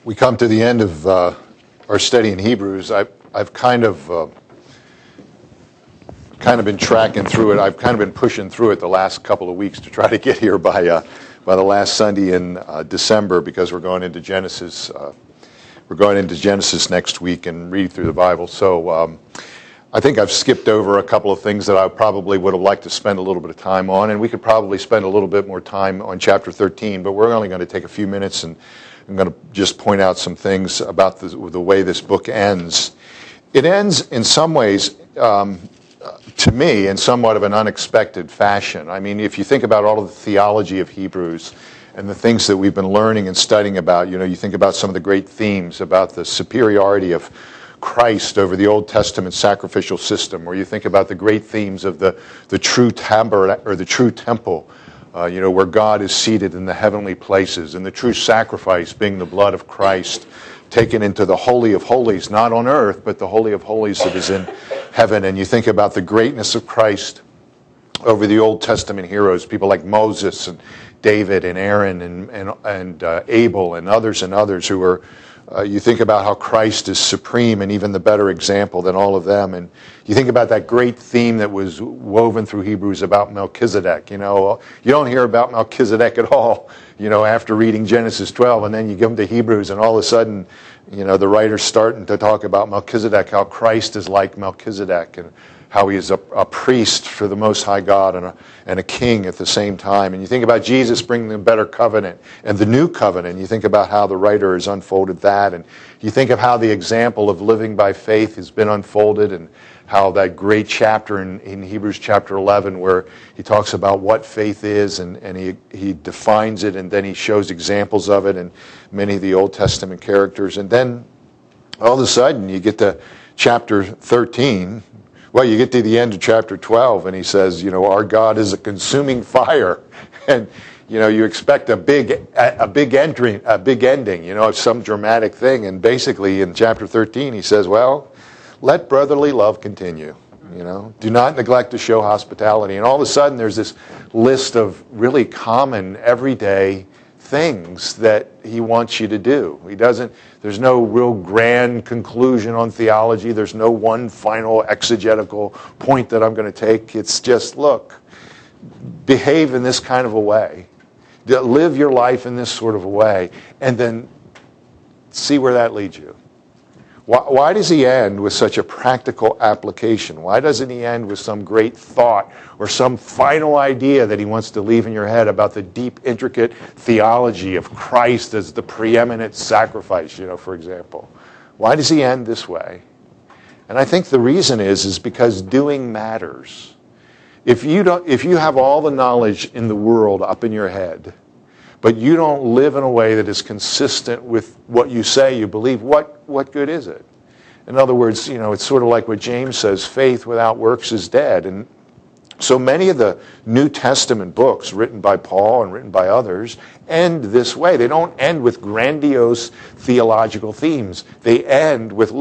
we come to the end of our study in Hebrews. I've kind of been tracking through it. I've kind of been pushing through it the last couple of weeks to try to get here by the last Sunday in December, because we're going into Genesis. We're going into Genesis next week and read through the Bible. So I think I've skipped over a couple of things that I probably would have liked to spend a little bit of time on, and we could probably spend a little bit more time on chapter 13, but we're only going to take a few minutes, and I'm going to just point out some things about the way this book ends. It ends in some ways, to me, in somewhat of an unexpected fashion. I mean, if you think about all of the theology of Hebrews and the things that we've been learning and studying about, you think about some of the great themes about the superiority of Christ over the Old Testament sacrificial system, or you think about the great themes of the true tabernacle or the true temple, where God is seated in the heavenly places, and the true sacrifice being the blood of Christ taken into the Holy of Holies, not on earth, but the Holy of Holies that is in heaven. And you think about the greatness of Christ over the Old Testament heroes, people like Moses and David and Aaron and Abel and others who are, you think about how Christ is supreme and even the better example than all of them. And you think about that great theme that was woven through Hebrews about Melchizedek. You don't hear about Melchizedek at all, after reading Genesis 12, and then you come to Hebrews, and all of a sudden, the writer's starting to talk about Melchizedek, how Christ is like Melchizedek, and how he is a priest for the Most High God and a king at the same time. And you think about Jesus bringing the better covenant and the new covenant. You think about how the writer has unfolded that. And you think of how the example of living by faith has been unfolded, and how that great chapter in Hebrews chapter 11 where he talks about what faith is, and he defines it, and then he shows examples of it in many of the Old Testament characters. And then all of a sudden you get to chapter 13. Well, you get to the end of chapter 12, and he says, our God is a consuming fire. And, you expect a big ending, of some dramatic thing. And basically in chapter 13, he says, well, let brotherly love continue. Do not neglect to show hospitality. And all of a sudden there's this list of really common, everyday things that he wants you to do. There's no real grand conclusion on theology. There's no one final exegetical point that I'm going to take. It's just, look, behave in this kind of a way. Live your life in this sort of a way, and then see where that leads you. Why does he end with such a practical application? Why doesn't he end with some great thought or some final idea that he wants to leave in your head about the deep, intricate theology of Christ as the preeminent sacrifice, for example? Why does he end this way? And I think the reason is because doing matters. If you have all the knowledge in the world up in your head, but you don't live in a way that is consistent with what you say you believe, what good is it? In other words, it's sort of like what James says, faith without works is dead. And so many of the New Testament books written by Paul and written by others end this way. They don't end with grandiose theological themes. They end with,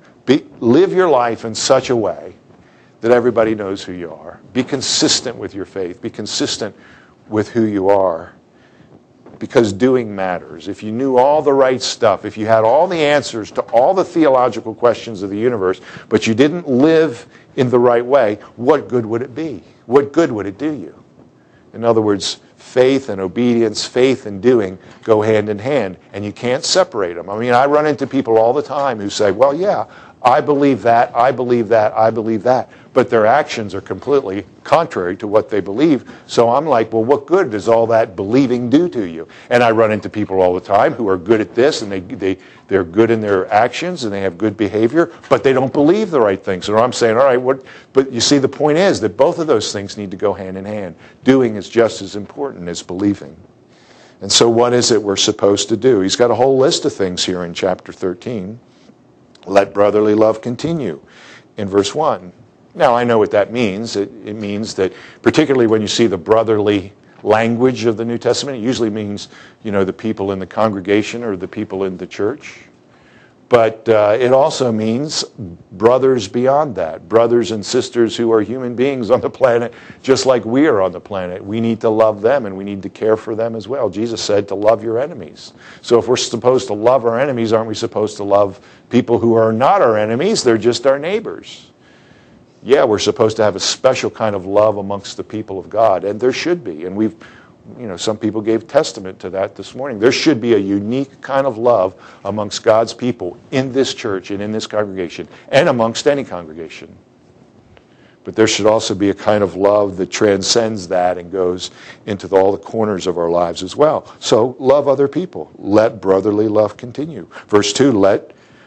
live your life in such a way that everybody knows who you are. Be consistent with your faith. Be consistent with who you are. Because doing matters. If you knew all the right stuff, if you had all the answers to all the theological questions of the universe, but you didn't live in the right way, what good would it be? What good would it do you? In other words, faith and obedience, faith and doing go hand in hand, and you can't separate them. I mean, I run into people all the time who say, well, yeah, I believe that, I believe that, I believe that. But their actions are completely contrary to what they believe. So I'm like, well, what good does all that believing do to you? And I run into people all the time who are good at this, and they're good in their actions, and they have good behavior, but they don't believe the right things. So I'm saying, all right, but you see, the point is that both of those things need to go hand in hand. Doing is just as important as believing. And so what is it we're supposed to do? He's got a whole list of things here in chapter 13. Let brotherly love continue in verse 1. Now, I know what that means. It means that, particularly when you see the brotherly language of the New Testament, it usually means, the people in the congregation or the people in the church. But it also means brothers beyond that, brothers and sisters who are human beings on the planet, just like we are on the planet. We need to love them and we need to care for them as well. Jesus said to love your enemies. So if we're supposed to love our enemies, aren't we supposed to love people who are not our enemies? They're just our neighbors. Yeah, we're supposed to have a special kind of love amongst the people of God, and there should be. And some people gave testament to that this morning. There should be a unique kind of love amongst God's people in this church and in this congregation and amongst any congregation. But there should also be a kind of love that transcends that and goes into all the corners of our lives as well. So love other people. Let brotherly love continue. Verse 2,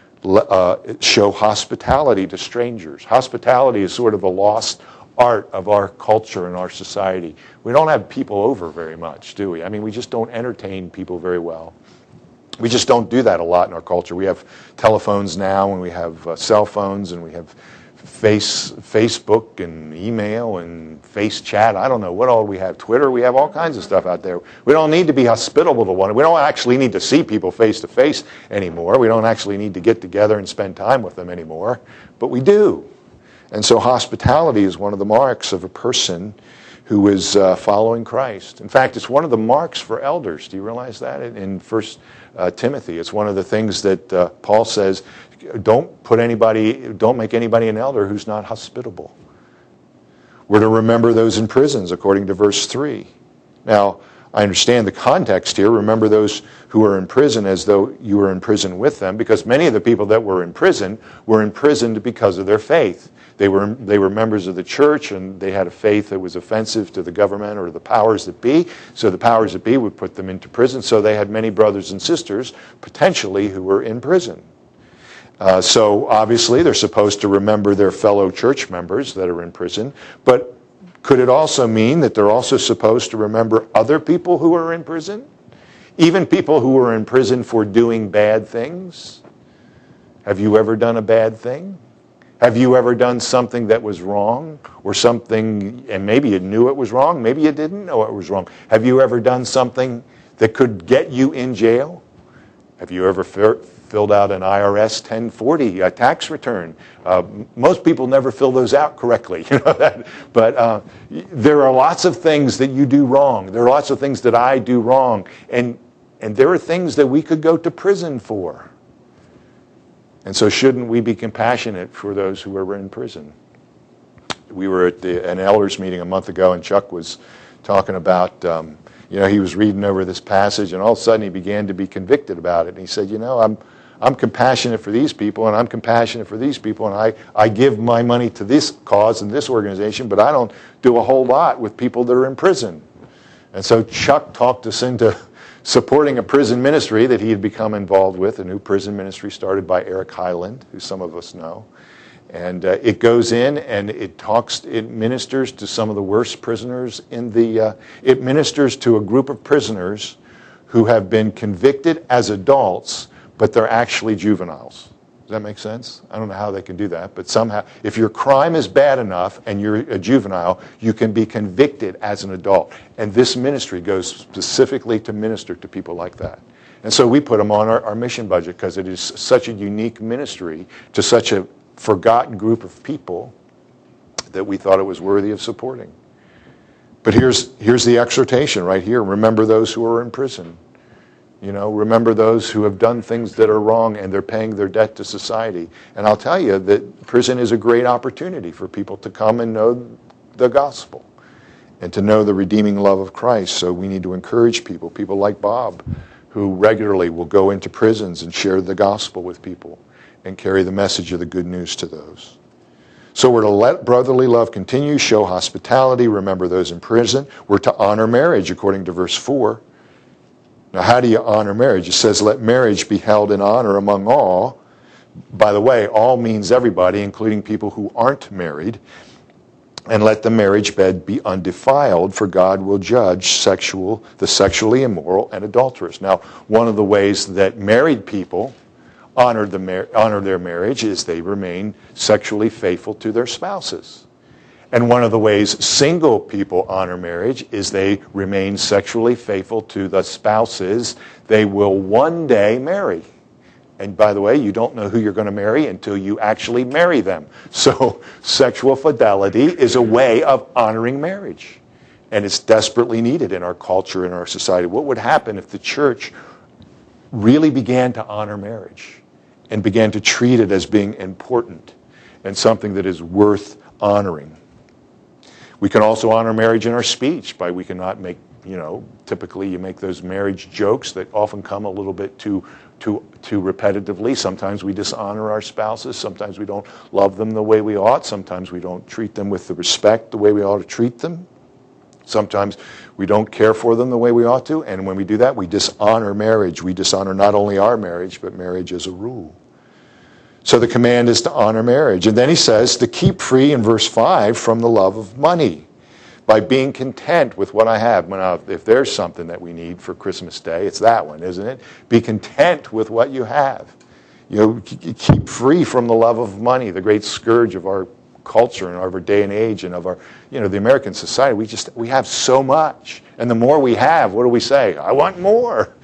show hospitality to strangers. Hospitality is sort of a lost art of our culture and our society. We don't have people over very much, do we? I mean, we just don't entertain people very well. We just don't do that a lot in our culture. We have telephones now, and we have cell phones, and we have Facebook and email and face chat. I don't know what all we have. Twitter. We have all kinds of stuff out there. We don't need to be hospitable to one another. We don't actually need to see people face to face anymore. We don't actually need to get together and spend time with them anymore. But we do. And so hospitality is one of the marks of a person who is following Christ. In fact, it's one of the marks for elders. Do you realize that? In 1 Timothy, it's one of the things that Paul says, don't make anybody an elder who's not hospitable. We're to remember those in prisons, according to verse 3. Now, I understand the context here. Remember those who are in prison as though you were in prison with them, because many of the people that were imprisoned because of their faith. They were members of the church, and they had a faith that was offensive to the government or the powers that be. So the powers that be would put them into prison. So they had many brothers and sisters, potentially, who were in prison. So obviously they're supposed to remember their fellow church members that are in prison. But could it also mean that they're also supposed to remember other people who are in prison? Even people who are in prison for doing bad things? Have you ever done a bad thing? Have you ever done something that was wrong, or something, and maybe you knew it was wrong, maybe you didn't know it was wrong? Have you ever done something that could get you in jail? Have you ever filled out an IRS 1040 tax return? Most people never fill those out correctly, you know that. But there are lots of things that you do wrong. There are lots of things that I do wrong, and there are things that we could go to prison for. And so shouldn't we be compassionate for those who are in prison? We were at an elders meeting a month ago, and Chuck was talking about, he was reading over this passage, and all of a sudden he began to be convicted about it. And he said, I'm compassionate for these people, and I'm compassionate for these people, and I give my money to this cause and this organization, but I don't do a whole lot with people that are in prison. And so Chuck talked us into supporting a prison ministry that he had become involved with, a new prison ministry started by Eric Highland, who some of us know. And it goes in and it ministers to some of the worst prisoners it ministers to a group of prisoners who have been convicted as adults, but they're actually juveniles. Does that make sense? I don't know how they can do that, but somehow, if your crime is bad enough and you're a juvenile, you can be convicted as an adult. And this ministry goes specifically to minister to people like that. And so we put them on our mission budget because it is such a unique ministry to such a forgotten group of people that we thought it was worthy of supporting. But here's the exhortation right here. Remember those who are in prison. Remember those who have done things that are wrong and they're paying their debt to society. And I'll tell you that prison is a great opportunity for people to come and know the gospel and to know the redeeming love of Christ. So we need to encourage people like Bob, who regularly will go into prisons and share the gospel with people and carry the message of the good news to those. So we're to let brotherly love continue, show hospitality, remember those in prison. We're to honor marriage, according to verse 4. Now, how do you honor marriage? It says, let marriage be held in honor among all. By the way, all means everybody, including people who aren't married. And let the marriage bed be undefiled, for God will judge the sexually immoral and adulterous. Now, one of the ways that married people honor their marriage is they remain sexually faithful to their spouses. And one of the ways single people honor marriage is they remain sexually faithful to the spouses they will one day marry. And by the way, you don't know who you're going to marry until you actually marry them. So sexual fidelity is a way of honoring marriage. And it's desperately needed in our culture, in our society. What would happen if the church really began to honor marriage and began to treat it as being important and something that is worth honoring? We can also honor marriage in our speech by we cannot make, typically you make those marriage jokes that often come a little bit too repetitively. Sometimes we dishonor our spouses. Sometimes we don't love them the way we ought. Sometimes we don't treat them with the respect the way we ought to treat them. Sometimes we don't care for them the way we ought to. And when we do that, we dishonor marriage. We dishonor not only our marriage, but marriage as a rule. So the command is to honor marriage. And then he says to keep free in verse 5 from the love of money by being content with what I have. If there's something that we need for Christmas Day, it's that one, isn't it? Be content with what you have. Keep free from the love of money, the great scourge of our culture and of our day and age and of our, the American society. We have so much. And the more we have, what do we say? I want more.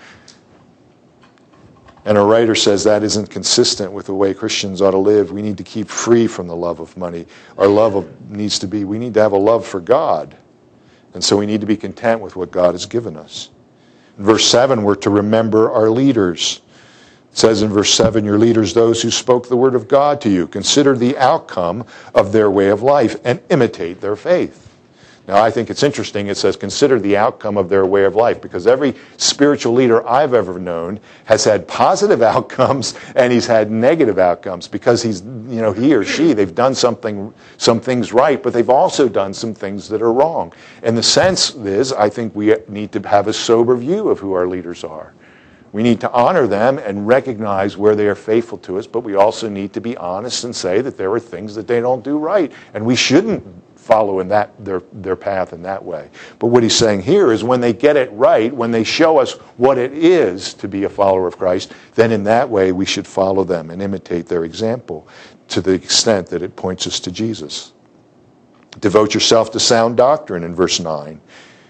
And a writer says that isn't consistent with the way Christians ought to live. We need to keep free from the love of money. Our we need to have a love for God. And so we need to be content with what God has given us. In verse 7, we're to remember our leaders. It says in verse 7, your leaders, those who spoke the word of God to you, consider the outcome of their way of life and imitate their faith. Now, I think it's interesting. It says, consider the outcome of their way of life, because every spiritual leader I've ever known has had positive outcomes and he's had negative outcomes because he or she, they've done some things right, but they've also done some things that are wrong. And the sense is, I think we need to have a sober view of who our leaders are. We need to honor them and recognize where they are faithful to us, but we also need to be honest and say that there are things that they don't do right, and we shouldn't follow in their path in that way. But what he's saying here is when they get it right, when they show us what it is to be a follower of Christ, then in that way we should follow them and imitate their example to the extent that it points us to Jesus. Devote yourself to sound doctrine in verse 9.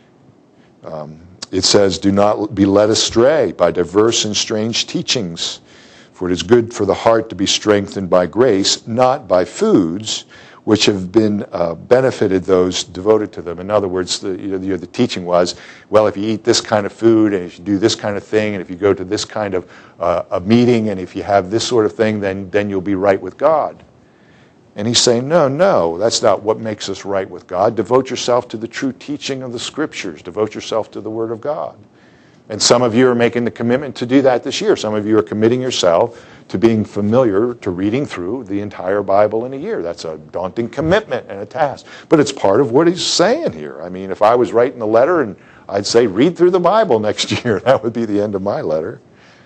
It says, do not be led astray by diverse and strange teachings, for it is good for the heart to be strengthened by grace, not by foods which have been benefited those devoted to them. In other words, the teaching was, well, if you eat this kind of food, and if you do this kind of thing, and if you go to this kind of a meeting, and if you have this sort of thing, then you'll be right with God. And he's saying, no, that's not what makes us right with God. Devote yourself to the true teaching of the Scriptures. Devote yourself to the Word of God. And some of you are making the commitment to do that this year. Some of you are committing yourself to being familiar, to reading through the entire Bible in a year. That's a daunting commitment and a task. But it's part of what he's saying here. I mean, if I was writing a letter and I'd say, read through the Bible next year, that would be the end of my letter.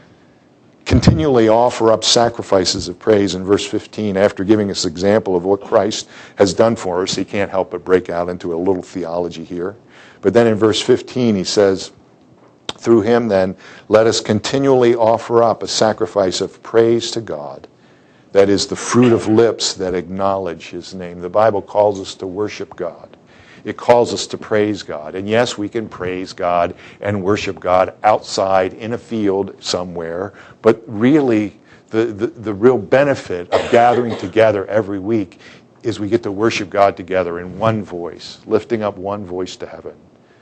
Continually offer up sacrifices of praise in verse 15. After giving us an example of what Christ has done for us, he can't help but break out into a little theology here. But then in verse 15 he says, through him, then, let us continually offer up a sacrifice of praise to God. That is the fruit of lips that acknowledge his name. The Bible calls us to worship God. It calls us to praise God. And yes, we can praise God and worship God outside in a field somewhere. But really, the real benefit of gathering together every week is we get to worship God together in one voice, lifting up one voice to heaven.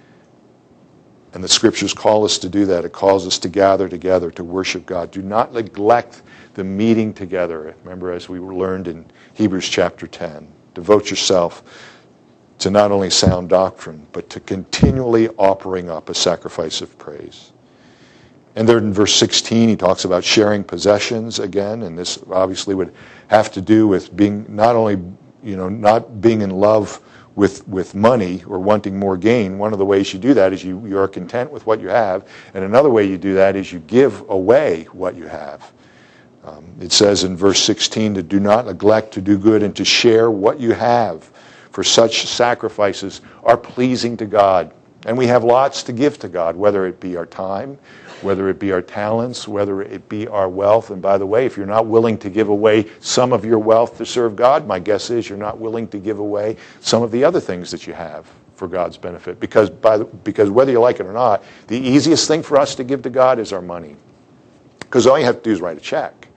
And the Scriptures call us to do that. It calls us to gather together to worship God. Do not neglect the meeting together. Remember, as we learned in Hebrews chapter 10, devote yourself to not only sound doctrine, but to continually offering up a sacrifice of praise. And there in verse 16, he talks about sharing possessions again, and this obviously would have to do with being not only, not being in love with money or wanting more gain. One of the ways you do that is you are content with what you have, and another way you do that is you give away what you have. It says in verse 16 to do not neglect to do good and to share what you have, for such sacrifices are pleasing to God. And we have lots to give to God, whether it be our time, whether it be our talents, whether it be our wealth. And by the way, if you're not willing to give away some of your wealth to serve God, my guess is you're not willing to give away some of the other things that you have for God's benefit. Because whether you like it or not, the easiest thing for us to give to God is our money. Because all you have to do is write a check.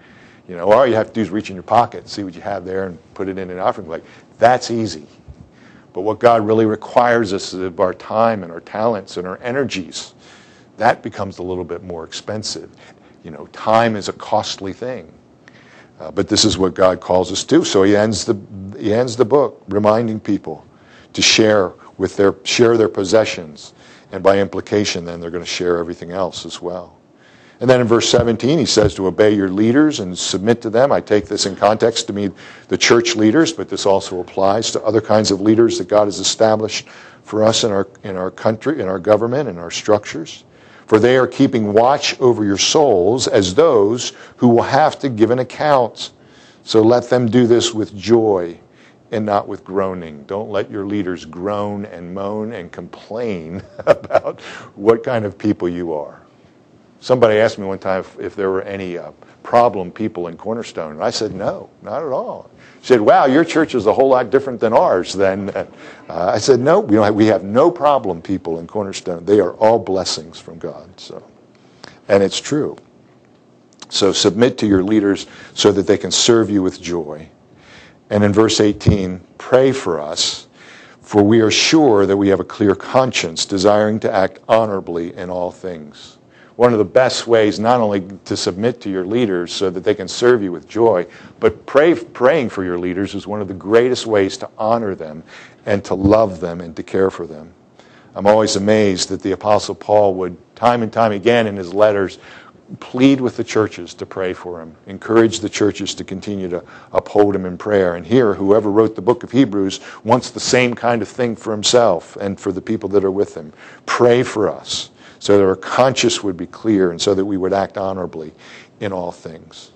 All you have to do is reach in your pocket, see what you have there, and put it in an offering plate. That's easy. But what God really requires us is of our time and our talents and our energies. That becomes a little bit more expensive. Time is a costly thing. But this is what God calls us to. So he ends the book reminding people to share their possessions, and by implication, then they're going to share everything else as well. And then in verse 17, he says to obey your leaders and submit to them. I take this in context to mean the church leaders, but this also applies to other kinds of leaders that God has established for us in our country, in our government, in our structures. For they are keeping watch over your souls as those who will have to give an account. So let them do this with joy and not with groaning. Don't let your leaders groan and moan and complain about what kind of people you are. Somebody asked me one time if there were any problem people in Cornerstone, and I said, no, not at all. She said, wow, your church is a whole lot different than ours then. I said, no, we have no problem people in Cornerstone. They are all blessings from God. And it's true. So submit to your leaders so that they can serve you with joy. And in verse 18, pray for us, for we are sure that we have a clear conscience, desiring to act honorably in all things. One of the best ways not only to submit to your leaders so that they can serve you with joy, but praying for your leaders is one of the greatest ways to honor them and to love them and to care for them. I'm always amazed that the Apostle Paul would, time and time again in his letters, plead with the churches to pray for him, encourage the churches to continue to uphold him in prayer. And here, whoever wrote the book of Hebrews wants the same kind of thing for himself and for the people that are with him. Pray for us, so that our conscience would be clear and so that we would act honorably in all things.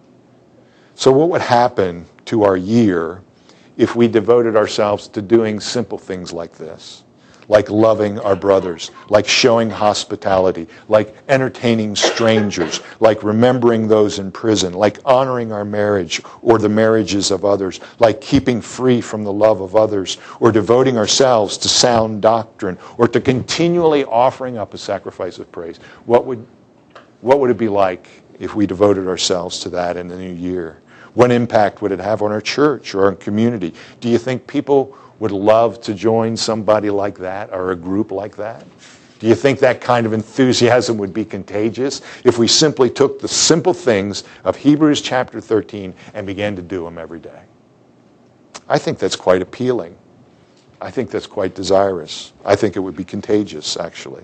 So what would happen to our year if we devoted ourselves to doing simple things like this? Like loving our brothers, like showing hospitality, like entertaining strangers, like remembering those in prison, like honoring our marriage or the marriages of others, like keeping free from the love of others, or devoting ourselves to sound doctrine, or to continually offering up a sacrifice of praise. What would it be like if we devoted ourselves to that in the new year? What impact would it have on our church or our community? Do you think people would love to join somebody like that or a group like that? Do you think that kind of enthusiasm would be contagious if we simply took the simple things of Hebrews chapter 13 and began to do them every day? I think that's quite appealing. I think that's quite desirous. I think it would be contagious, actually.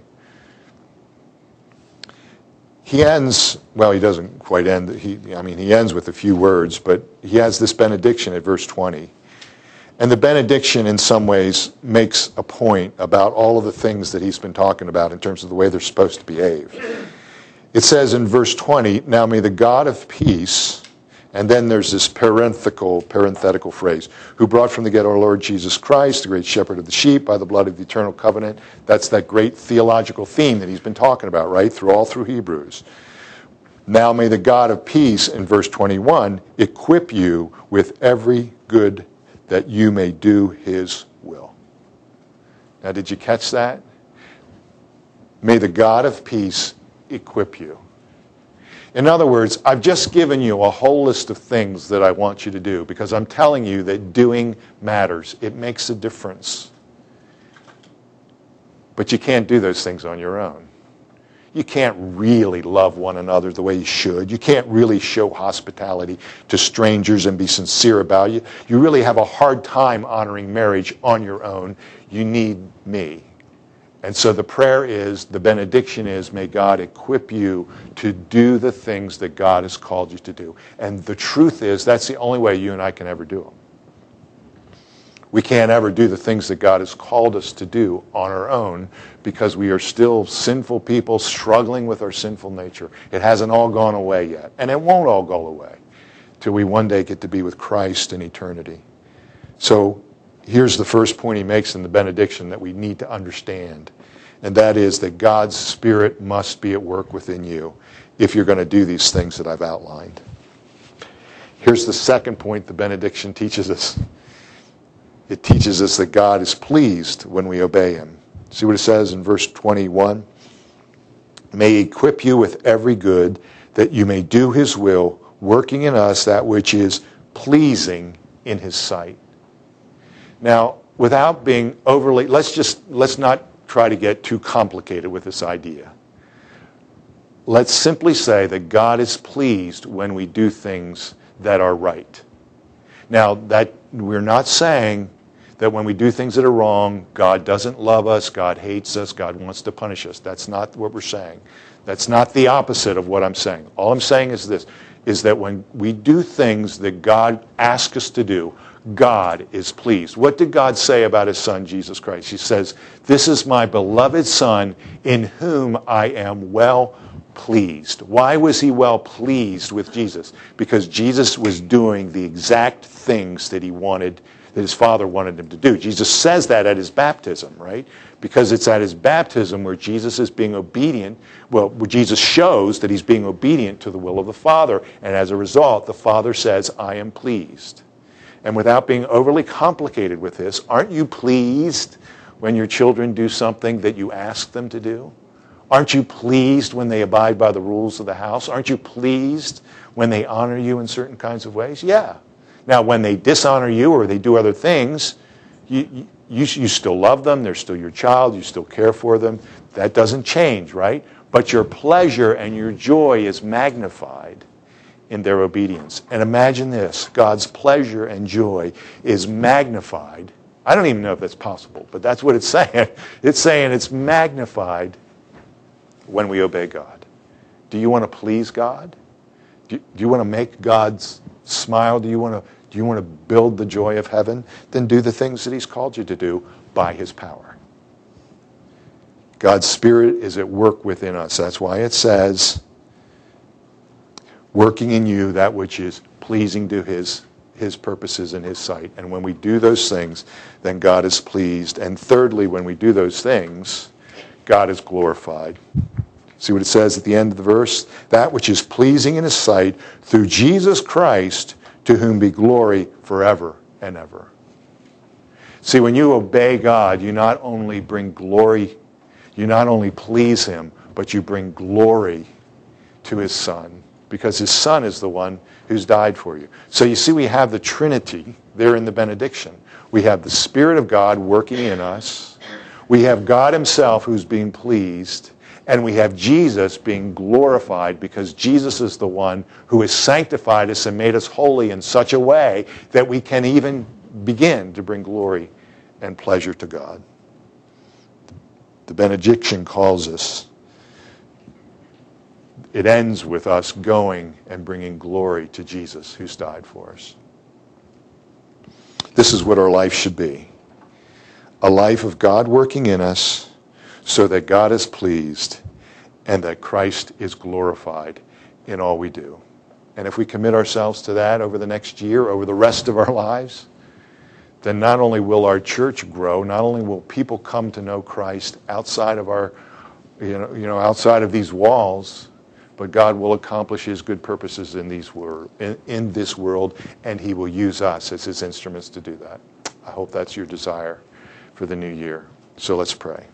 He ends, well, he doesn't quite end. He ends with a few words, but he has this benediction at verse 20. And the benediction, in some ways, makes a point about all of the things that he's been talking about in terms of the way they're supposed to behave. It says in verse 20, now may the God of peace, and then there's this parenthetical phrase, who brought from the dead our Lord Jesus Christ, the great shepherd of the sheep, by the blood of the eternal covenant. That's that great theological theme that he's been talking about, right, all through Hebrews. Now may the God of peace, in verse 21, equip you with every good that you may do his will. Now, did you catch that? May the God of peace equip you. In other words, I've just given you a whole list of things that I want you to do because I'm telling you that doing matters. It makes a difference. But you can't do those things on your own. You can't really love one another the way you should. You can't really show hospitality to strangers and be sincere about it. You really have a hard time honoring marriage on your own. You need me. And so the prayer is, the benediction is, may God equip you to do the things that God has called you to do. And the truth is, that's the only way you and I can ever do them. We can't ever do the things that God has called us to do on our own because we are still sinful people struggling with our sinful nature. It hasn't all gone away yet, and it won't all go away till we one day get to be with Christ in eternity. So here's the first point he makes in the benediction that we need to understand, and that is that God's Spirit must be at work within you if you're going to do these things that I've outlined. Here's the second point the benediction teaches us. It teaches us that God is pleased when we obey him. See what it says in verse 21? May he equip you with every good that you may do his will working in us that which is pleasing in his sight. Now, without being overly, let's not try to get too complicated with this idea. Let's simply say that God is pleased when we do things that are right. Now, that we're not saying that when we do things that are wrong, God doesn't love us, God hates us, God wants to punish us. That's not what we're saying. That's not the opposite of what I'm saying. All I'm saying is this, is that when we do things that God asks us to do, God is pleased. What did God say about his Son, Jesus Christ? He says, "This is my beloved Son, in whom I am well pleased." Why was he well pleased with Jesus? Because Jesus was doing the exact things that that his Father wanted him to do. Jesus says that at his baptism, right? Because it's at his baptism where Jesus is being obedient. Well, where Jesus shows that he's being obedient to the will of the Father. And as a result, the Father says, "I am pleased." And without being overly complicated with this, aren't you pleased when your children do something that you ask them to do? Aren't you pleased when they abide by the rules of the house? Aren't you pleased when they honor you in certain kinds of ways? Yeah. Now, when they dishonor you or they do other things, you still love them. They're still your child. You still care for them. That doesn't change, right? But your pleasure and your joy is magnified in their obedience. And imagine this. God's pleasure and joy is magnified. I don't even know if that's possible, but that's what it's saying. It's saying it's magnified when we obey God. Do you want to please God? Do you want to make God smile? Do you want to build the joy of heaven? Then do the things that he's called you to do by his power. God's Spirit is at work within us. That's why it says, working in you that which is pleasing to his purposes in his sight. And when we do those things, then God is pleased. And thirdly, when we do those things, God is glorified. See what it says at the end of the verse? That which is pleasing in his sight through Jesus Christ, to whom be glory forever and ever. See, when you obey God, you not only bring glory, you not only please him, but you bring glory to his Son, because his Son is the one who's died for you. So you see, we have the Trinity there in the benediction. We have the Spirit of God working in us. We have God himself who's being pleased. And we have Jesus being glorified, because Jesus is the one who has sanctified us and made us holy in such a way that we can even begin to bring glory and pleasure to God. The benediction calls us. It ends with us going and bringing glory to Jesus who's died for us. This is what our life should be. A life of God working in us, so that God is pleased and that Christ is glorified in all we do. And if we commit ourselves to that over the next year, over the rest of our lives, then not only will our church grow, not only will people come to know Christ outside of our, outside of these walls, but God will accomplish his good purposes in this world, and he will use us as his instruments to do that. I hope that's your desire for the new year. So let's pray.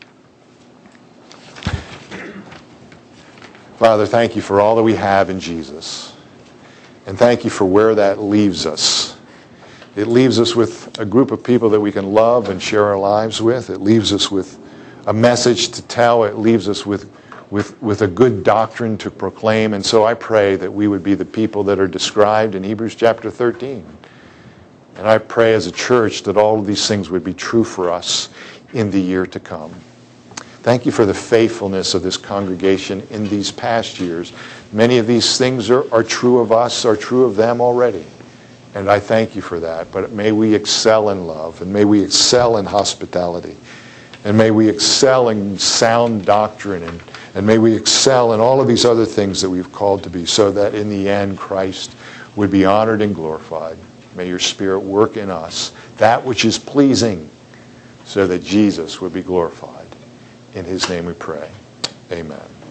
Father, thank you for all that we have in Jesus. And thank you for where that leaves us. It leaves us with a group of people that we can love and share our lives with. It leaves us with a message to tell. It leaves us with a good doctrine to proclaim. And so I pray that we would be the people that are described in Hebrews chapter 13. And I pray as a church that all of these things would be true for us in the year to come. Thank you for the faithfulness of this congregation in these past years. Many of these things are true of us, are true of them already. And I thank you for that. But may we excel in love, and may we excel in hospitality, and may we excel in sound doctrine, and may we excel in all of these other things that we've called to be, so that in the end Christ would be honored and glorified. May your Spirit work in us that which is pleasing, so that Jesus would be glorified. In his name we pray. Amen.